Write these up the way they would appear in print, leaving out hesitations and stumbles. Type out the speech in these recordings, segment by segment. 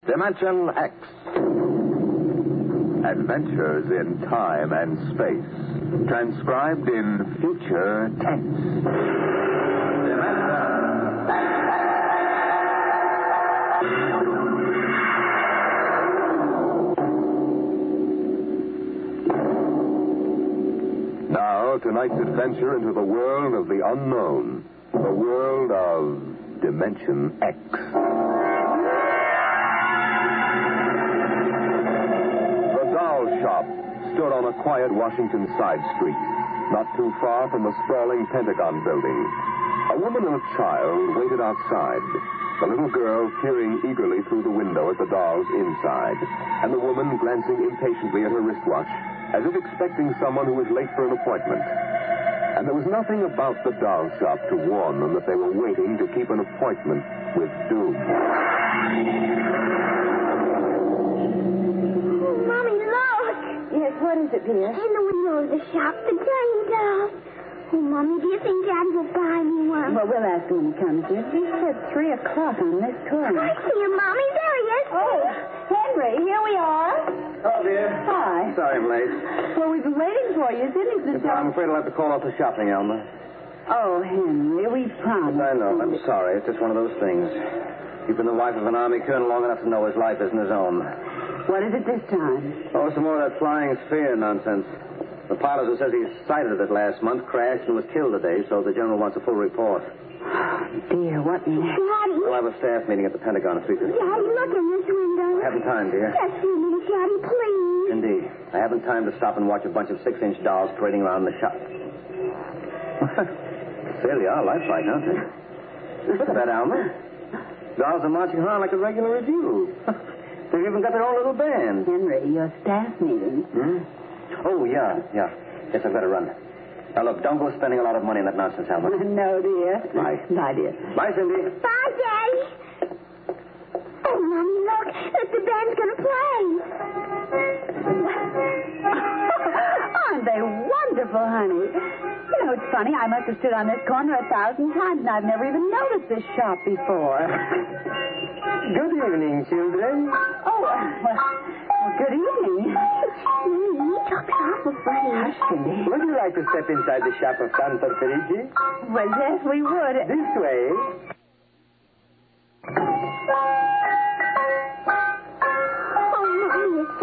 Dimension X. Adventures in time and space. Transcribed in future tense. Dimension X. Now, tonight's adventure into the world of the unknown. The world of Dimension X. Shop stood on a quiet Washington side street, not too far from the sprawling Pentagon building. A woman and a child waited outside, the little girl peering eagerly through the window at the dolls inside, and the woman glancing impatiently at her wristwatch, as if expecting someone who was late for an appointment. And there was nothing about the doll shop to warn them that they were waiting to keep an appointment with doom. Yes, what is it, dear? In the window of the shop, the tiny dolls. Oh, Mommy, do you think Daddy will buy me one? Well, we'll ask him when he comes in. He said 3 o'clock on this corner. I see him, Mommy. There he is. Oh, Henry, here we are. Oh, dear. Hi. Sorry I'm late. Well, we've been waiting for you. I'm afraid I'll have to call off the shopping, Elma. Oh, Henry, we promised. I know. I'm sorry. It's just one of those things. You've been the wife of an Army colonel long enough to know his life isn't his own. What is it this time? Oh, some more of that flying sphere nonsense. The pilot who says he sighted it last month crashed and was killed today, so the general wants a full report. Dear, what in... Daddy. We'll have a staff meeting at the Pentagon at 3:15. Daddy, look in this window. I haven't time, dear. Just a minute, Daddy, please. Indeed. I haven't time to stop and watch a bunch of 6-inch dolls parading around the shop. They really are lifelike, aren't they? Look at that, Alma. Dolls are marching around like a regular review. They've even got their own little band. Henry, your staff meeting. Oh, yeah. Yes, I've got to run. Now, look, don't go spending a lot of money on that nonsense, Alma. No, dear. Bye. Bye, dear. Bye, Cindy. Bye, Daddy. Oh, Mommy, look. The band's going to play. Aren't they wonderful, honey? You know, it's funny. I must have stood on this corner 1,000 times, and I've never even noticed this shop before. Good evening, children. Oh, well, good evening. He talks awful funny. Hush, Cindy. Would you like to step inside the shop of Santa Perigi? Well, yes, we would. This way. Oh, Mommy, it's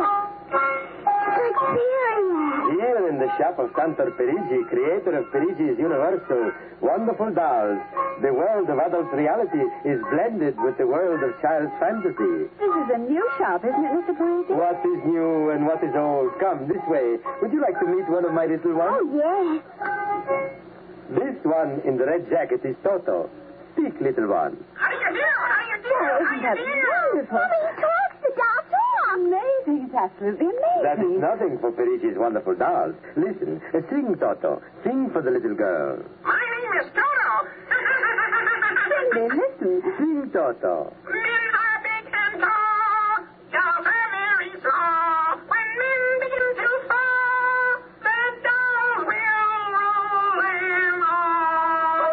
Siberia. Here in the shop of Santa Perigi, creator of Perigi's Universal Wonderful Dolls, the world of adult reality is blended with the world of child's fantasy. This is a new shop, isn't it, Mr. Parisi? What is new and what is old? Come, this way. Would you like to meet one of my little ones? Oh, yes. This one in the red jacket is Toto. Speak, little one. How do you do? Oh, isn't that wonderful? Mommy, he talks. The doll talks. Amazing. It's absolutely amazing. That is nothing for Perigi's wonderful dolls. Listen, sing, Toto. Sing for the little girl. My name is Toto. Cindy, listen. Sing, Toto. Men are big and tall. Dolls are very small. When men begin to fall, the dolls will roll them all.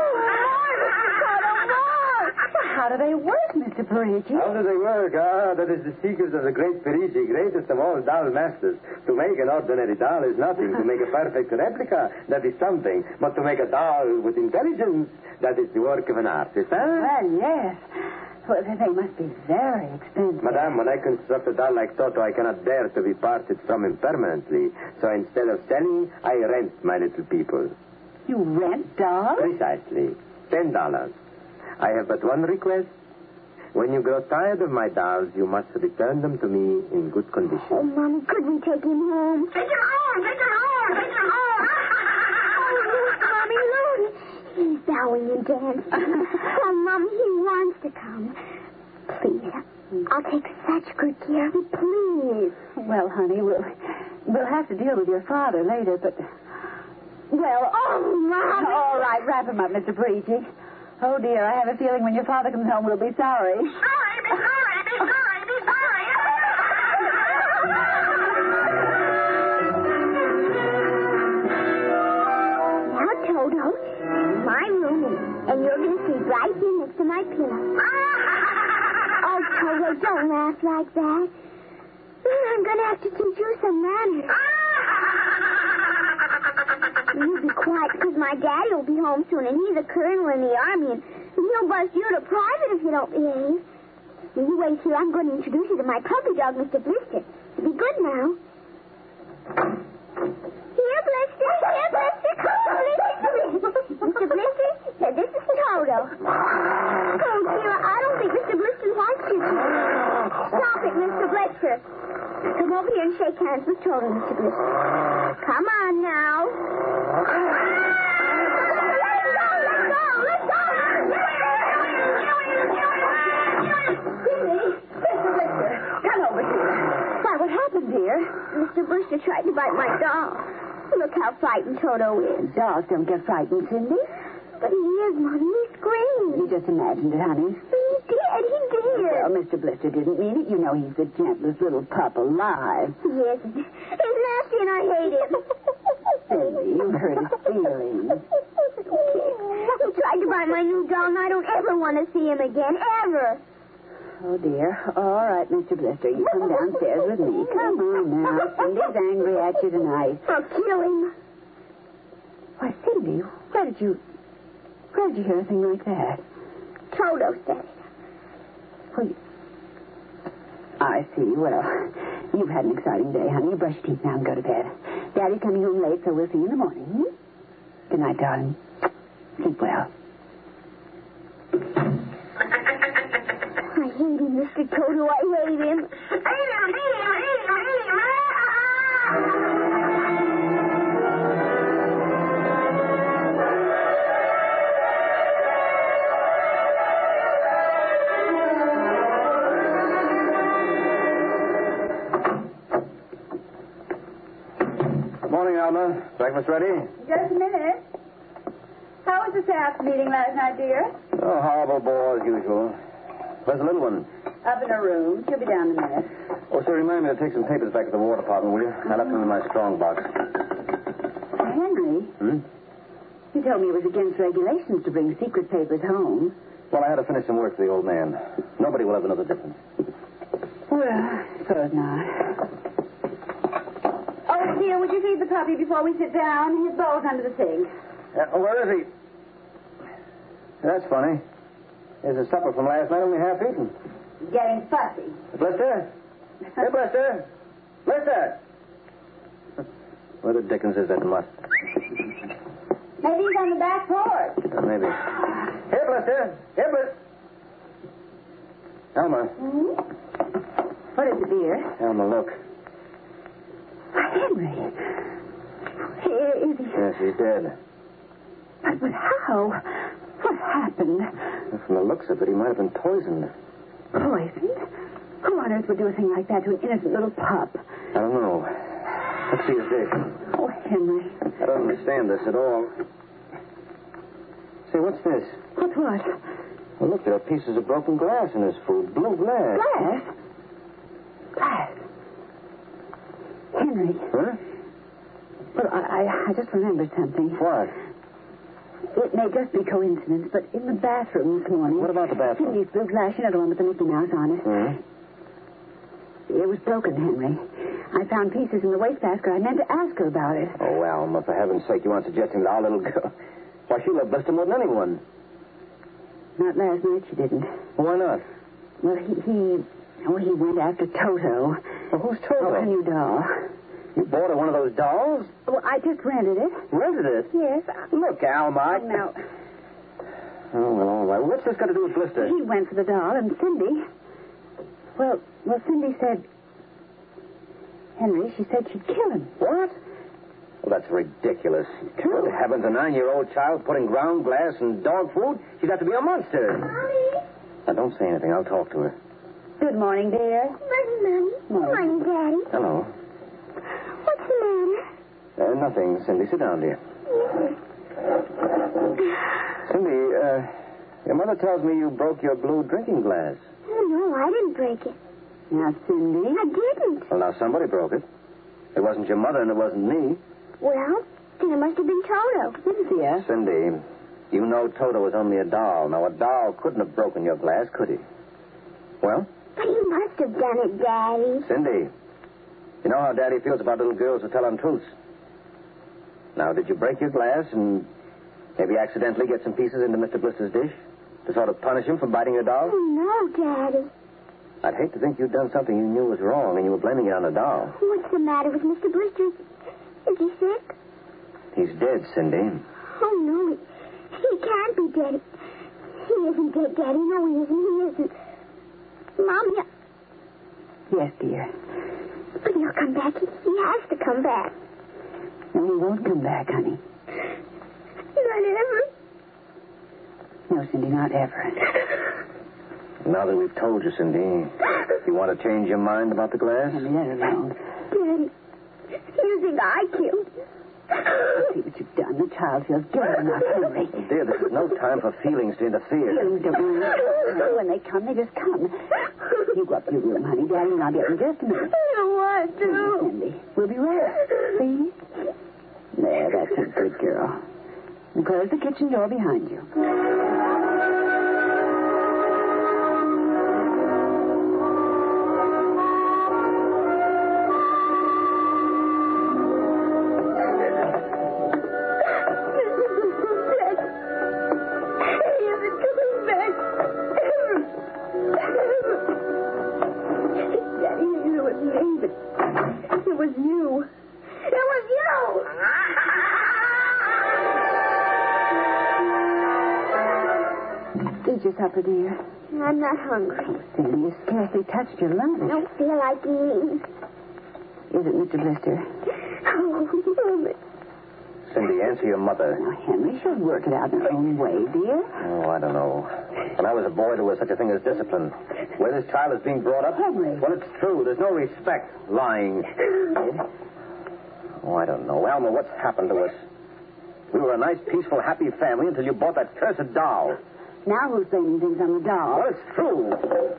How do they work, Mr. Parisi? How do they work? That is the secret of the great Perigi, greatest of all doll masters. To make an ordinary doll is nothing. To make a perfect replica, that is something. But to make a doll with intelligence, that is the work of an artist, huh? Well, yes. Well, they must be very expensive. Madame, when I construct a doll like Toto, I cannot bear to be parted from him permanently. So instead of selling, I rent my little people. You rent dolls? Precisely. $10. I have but one request. When you grow tired of my dolls, you must return them to me in good condition. Oh, Mommy, could we take him home? Take him home! Take him home! Take him home! Oh, look, Mommy, look. He's bowing and dancing. Oh, Mommy, he wants to come. Please, I'll take such good care of him, please. Well, honey, we'll have to deal with your father later, but... Well... Oh, Mommy! All right, wrap him up, Mr. Parisi. Oh, dear, I have a feeling when your father comes home, we'll be sorry. Be sorry, be sorry, be sorry, be sorry. Now, Toto, my room, and you're going to sleep right here next to my pillow. Oh, Toto, don't laugh. laugh like that. I'm going to have to teach you some manners. You be quiet, because my daddy will be home soon, and he's a colonel in the army, and he'll bust you to private if you don't behave. Now, you wait here. I'm going to introduce you to my puppy dog, Mr. Blister. Be good now. Here, Blister. Here, Blister. Come on, Blister. Mr. Blister, now this is Toto. Oh, dear, I don't think Mr. Blister wants you to. Stop it, Mr. Blister. Come over here and shake hands with Toto, Mr. Blister. Come on now. Let go. Mr. Blister, come over here. Why, what happened, dear? Mr. Blister tried to bite my doll. Look how frightened Toto is. Dogs don't get frightened, Cindy. But he is, Mommy. He screamed. You just imagined it, honey. He did. Well, Mr. Blister didn't mean it. You know he's the gentlest little pup alive. Yes. He's nasty and I hate him. Cindy, you hurt his feelings. He tried to buy my new doll, and I don't ever want to see him again, ever. Oh, dear. All right, Mr. Blister, you come downstairs with me. Come on now. Cindy's angry at you tonight. I'll kill him. Why, Cindy, where did you hear a thing like that? Toto said it. Well, I see. Well, you've had an exciting day, honey. You brush your teeth now and go to bed. Daddy's coming home late, so we'll see you in the morning. Hmm? Good night, darling. Sleep well. I hate him, Mr. Toto. I hate him. Morning, Alma. Breakfast ready? Just a minute. How was the staff meeting last night, dear? Oh, horrible bore as usual. Where's the little one? Up in her room. She'll be down in a minute. Oh, sir, remind me to take some papers back to the War Department, will you? I left them in my strong box. Henry, you told me it was against regulations to bring secret papers home. Well, I had to finish some work for the old man. Nobody will ever know the difference. Well, suppose not. Oh, dear, would you feed the puppy before we sit down? His bowl's under the sink. Where is he? That's funny. There's a supper from last night only half eaten. Getting fussy. Blister? Hey, Blister. Blister! Where the dickens is that mutt? Maybe he's on the back porch. Maybe. Here, Blister. Here, Blister. Alma. What is it, dear? Alma, look. Henry. Is he... Yes, he's dead. But how? What happened? Well, from the looks of it, he might have been poisoned. Poisoned? Who on earth would do a thing like that to an innocent little pup? I don't know. Let's see his dish. Oh, Henry. I don't understand this at all. Say, what's this? What's what? Well, look, there are pieces of broken glass in his food. Blue glass. Glass? Glass? Henry. Huh? Well, I just remembered something. What? It may just be coincidence, but in the bathroom this morning... What about the bathroom? Cindy's blue glass, you know, the one with the Mickey Mouse on it. It was broken, Henry. I found pieces in the wastebasket. I meant to ask her about it. Oh, Alma, for heaven's sake, you aren't suggesting that our little girl... Why, she loved Blister more than anyone. Not last night, she didn't. Well, why not? Well, he went after Toto. Well, who's Toto? Oh, a new doll. You bought her one of those dolls? Well, I just rented it. Rented it? Yes. Look, Alma. Oh, no. Oh, well, all right. What's this got to do with Blister? He went for the doll, and Cindy... Well, Cindy said... Henry, she said she'd kill him. What? Well, that's ridiculous. True. Good heavens, a 9-year-old child putting ground glass in dog food? She'd have to be a monster. Mommy. Now, don't say anything. I'll talk to her. Good morning, dear. Morning, Mommy. Morning, Daddy. Hello. What's the matter? Nothing, Cindy. Sit down, dear. Cindy, your mother tells me you broke your blue drinking glass. Oh, no, I didn't break it. Now, Cindy. I didn't. Well, now, somebody broke it. It wasn't your mother, and it wasn't me. Well, then it must have been Toto. Cynthia. Cindy, you know Toto was only a doll. Now, a doll couldn't have broken your glass, could he? Well? But he must have done it, Daddy. Cindy, you know how Daddy feels about little girls who tell untruths. Now, did you break your glass and maybe accidentally get some pieces into Mr. Blister's dish to sort of punish him for biting your doll? Oh, no, Daddy. I'd hate to think you'd done something you knew was wrong and you were blaming it on the doll. What's the matter with Mr. Blister? Is he sick? He's dead, Cindy. Oh, no, he can't be dead. He isn't dead, Daddy. No, he isn't. He isn't. Mommy. Yes, dear. But he'll come back. He has to come back. No, he won't come back, honey. Not ever. No, Cindy, not ever. Now that we've told you, Cindy, you want to change your mind about the glass? Henry, let it alone. Daddy, you think I killed him? See what you've done. The child feels guilty enough, Henry. Dear, this is no time for feelings to interfere. Feelings don't matter. When they come, they just come. You go up to your room, honey. Daddy and I'll be up in just a minute. I don't want to. Please, Cindy. We'll be right. Please. There, that's a good girl. And close the kitchen door behind you. Eat your supper, dear. I'm not hungry. Cindy, you scarcely touched your lunch. I don't feel like eating. Is it Mr. Blister? Oh, Mama. Cindy, answer your mother. Now, Henry, she'll work it out in her own way, dear. Oh, I don't know. When I was a boy, there was such a thing as discipline. Where this child is being brought up, Henry. well, it's true. There's no respect. Lying. Oh, I don't know. Alma, what's happened to us? We were a nice, peaceful, happy family until you bought that cursed doll. Now who's blaming things on the doll? Well, it's true.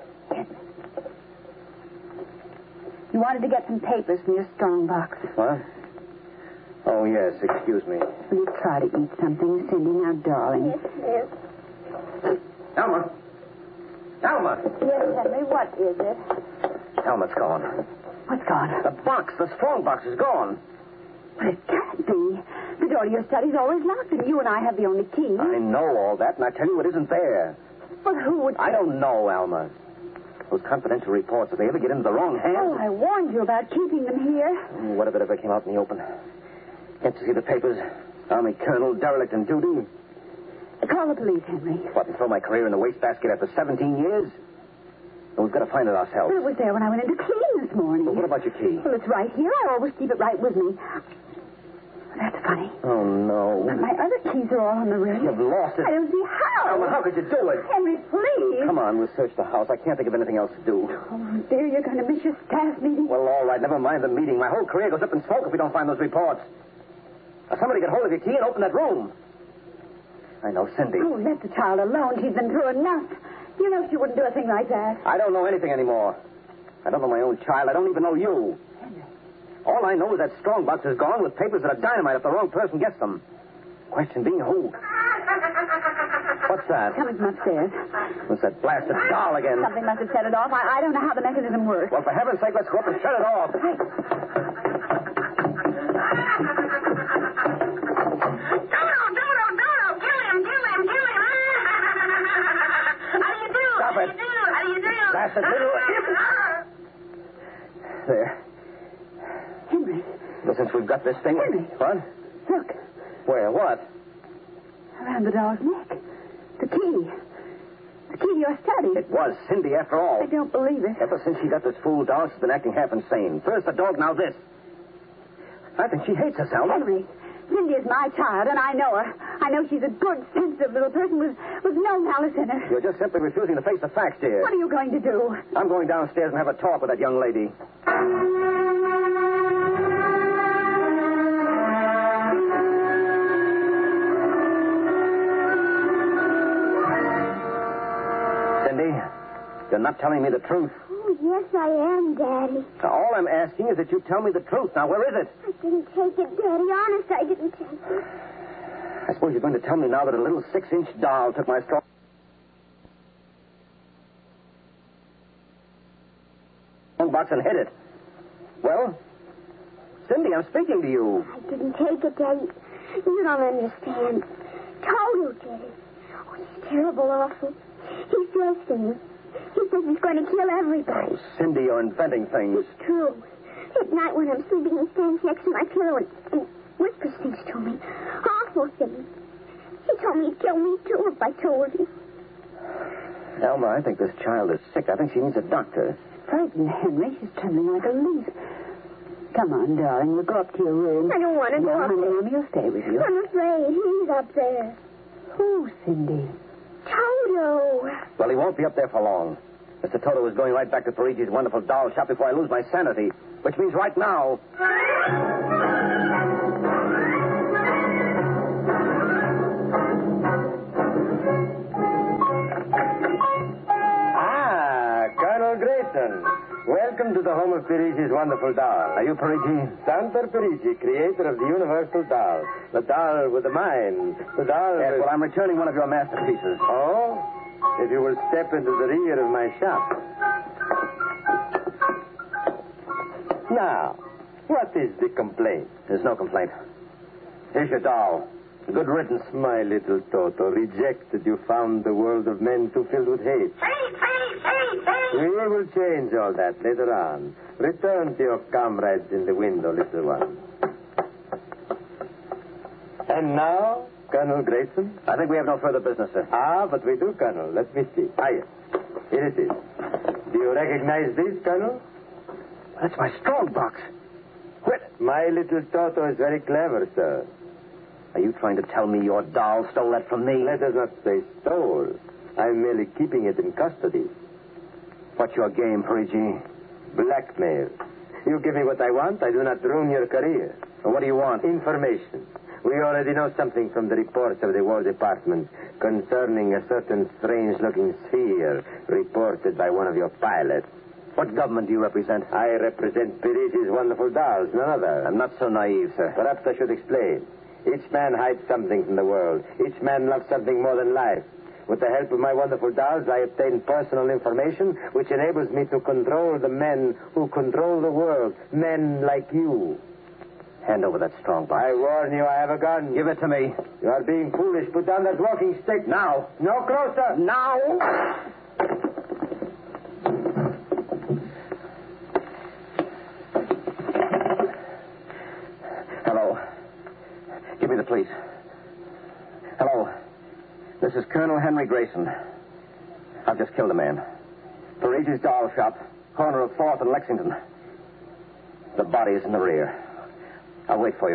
You wanted to get some papers from your strong box. What? Oh, yes. Excuse me. Will you try to eat something, Cindy? Now, darling. Yes, yes. Alma. Alma. Yes, Henry, what is it? Alma's gone. What's gone? The box, the strong box is gone. But it can't be. The door to your study's always locked, and you and I have the only key. I know all that, and I tell you it isn't there. But who would... I don't know, Alma. Those confidential reports, if they ever get into the wrong hands... Oh, I warned you about keeping them here. What if it ever came out in the open? Get to see the papers. Army colonel, derelict in duty. Call the police, Henry. What, and throw my career in the wastebasket after 17 years? Well, we've got to find it ourselves. But it was there when I went into clean this morning. Well, what about your key? Well, it's right here. I always keep it right with me. That's funny. Oh, no. But my other keys are all on the ring. You've lost it. I don't see how. Alma, how could you do it? Henry, please. Come on, we'll search the house. I can't think of anything else to do. Oh, dear, you're going to miss your staff meeting. Well, all right, never mind the meeting. My whole career goes up in smoke if we don't find those reports. Now, somebody get hold of your key and open that room. I know, Cindy. Oh, let the child alone. She's been through enough. You know she wouldn't do a thing like that. I don't know anything anymore. I don't know my own child. I don't even know you. Henry. All I know is that strong box is gone with papers that are dynamite if the wrong person gets them. Question being who? What's that? Coming from upstairs. What's that blasted doll again? Something must have set it off. I don't know how the mechanism works. Well, for heaven's sake, let's go up and shut it off. Stop it. Blasted little... There. Henry. Well, since we've got this thing... Henry. What? Look. Where? What? Around the doll's neck. The key. The key to your study. It was Cindy, after all. I don't believe it. Ever since she got this fool doll, she's been acting half insane. First the dog, now this. I think she hates us, Alma. Henry, Cindy is my child, and I know her. I know she's a good, sensitive little person with no malice in her. You're just simply refusing to face the facts, dear. What are you going to do? I'm going downstairs and have a talk with that young lady. Cindy, you're not telling me the truth. Oh, yes, I am, Daddy. Now, all I'm asking is that you tell me the truth. Now, where is it? I didn't take it, Daddy. Honest, I didn't take it. I suppose you're going to tell me now that a little 6-inch doll took my strong... strongbox and hid it. Well? Cindy, I'm speaking to you. I didn't take it, Daddy. You don't understand. Toto did it. Oh, he's terrible awful. He says things. He says he's going to kill everybody. Oh, Cindy, you're inventing things. It's true. At night when I'm sleeping, he stands next to my pillow and whispers things to me. Awful things. He told me he'd kill me, too, if I told him. Elma, I think this child is sick. I think she needs a doctor. Frightened, Henry. She's trembling like a leaf. Come on, darling. We'll go up to your room. I don't want to go up honey, there. Mommy will stay with you. I'm afraid. He's up there. Who, Cindy? Toto. Well, he won't be up there for long. Mr. Toto is going right back to Parigi's wonderful doll shop before I lose my sanity, which means right now. Colonel Grayson. Welcome to the home of Parigi's wonderful doll. Are you Parigi? Santa Parigi, creator of the universal doll. The doll with the mind. The doll Yes, with... well, I'm returning one of your masterpieces. Oh? If you will step into the rear of my shop. Now, what is the complaint? There's no complaint. Here's your doll. Good riddance. My little Toto, rejected, you found the world of men too filled with hate. We will change all that later on. Return to your comrades in the window, little one. And now, Colonel Grayson? I think we have no further business, sir. Ah, but we do, Colonel. Let me see. Ah, yes. Here it is. Do you recognize this, Colonel? That's my strongbox. Quit. My little Toto is very clever, sir. Are you trying to tell me your doll stole that from me? Let us not say stole. I'm merely keeping it in custody. What's your game, Parigi? Blackmail. You give me what I want, I do not ruin your career. Well, what do you want? Information. We already know something from the reports of the War Department concerning a certain strange-looking sphere reported by one of your pilots. What government do you represent? I represent Parigi's wonderful dolls, none other. I'm not so naive, sir. Perhaps I should explain. Each man hides something from the world. Each man loves something more than life. With the help of my wonderful dolls, I obtain personal information which enables me to control the men who control the world. Men like you. Hand over that strongbox. I warn you, I have a gun. Give it to me. You are being foolish. Put down that walking stick. Now. No closer. Now. Hello. Give me the police. Hello. This is Colonel Henry Grayson. I've just killed a man. Parigi's doll shop, corner of 4th and Lexington. The body is in the rear. I'll wait for you.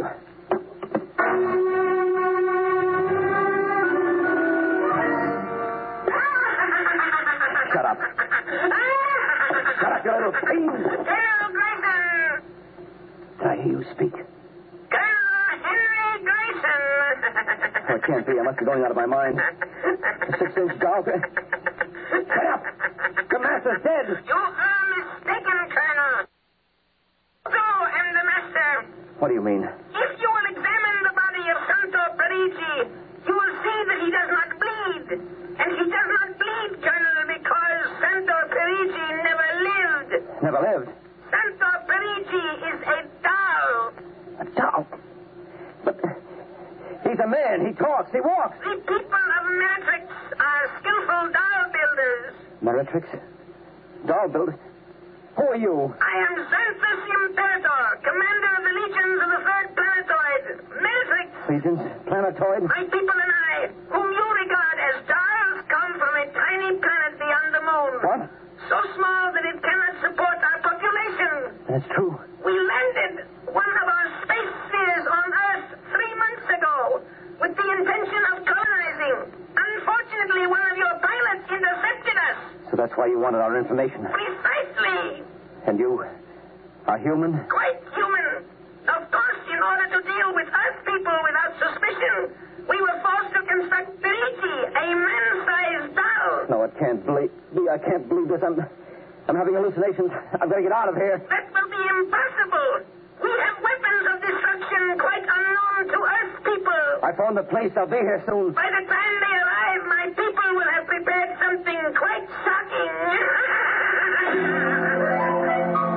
Shut up. Shut up, you little fiend. Colonel Grayson. Did I hear you speak? Colonel Henry Grayson. Oh, it can't be. I must be going out of my mind. A 6-inch doll. Shut up. The master's dead. You are mistaken, Colonel. So am the master. What do you mean? If you will examine the body of Santo Parigi, you will see that he does not bleed. And he does not bleed, Colonel, because Santo Parigi never lived. Never lived. Santo Parigi is a doll. A doll? But he's a man. He talks. He walks. The people of Meretrix are skillful doll builders. Meretrix? Doll builder? Who are you? I am Xanthus Imperator, commander of the legions of the 3rd Planetoid, Meretrix. Legions? Planetoid? My people and I, whom you regard as dolls, come from a tiny planet beyond the moon. What? So small that it cannot support our population. That's true. We landed one of our space spheres on Earth 3 months ago with the intention of colonizing. Unfortunately, one of your pilots intercepted us. So that's why you wanted our information. Precisely. And you are human? Quite human. Of course, in order to deal with Earth people without suspicion, we were forced to construct Parigi, a man-sized doll. No, it can't be. I can't believe this. I'm having hallucinations. I've got to get out of here. That will be impossible. We have weapons of destruction quite unknown to Earth people. I found the place. I'll be here soon. By the time they arrive, my people will have prepared something quite shocking.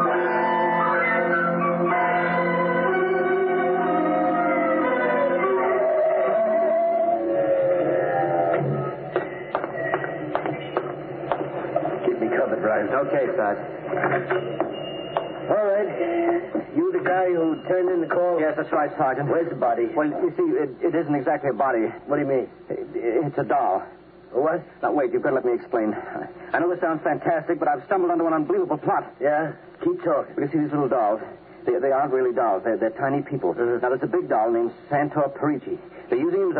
Sergeant. Okay, Sarge. All right. You the guy who turned in the call? Yes, that's right, Sergeant. Where's the body? Well, you see, it isn't exactly a body. What do you mean? It's a doll. What? Now, wait, you've got to let me explain. I know this sounds fantastic, but I've stumbled onto an unbelievable plot. Yeah? Keep talking. You see these little dolls? They aren't really dolls. They're tiny people. Now, there's a big doll named Santor Perici. They're using him as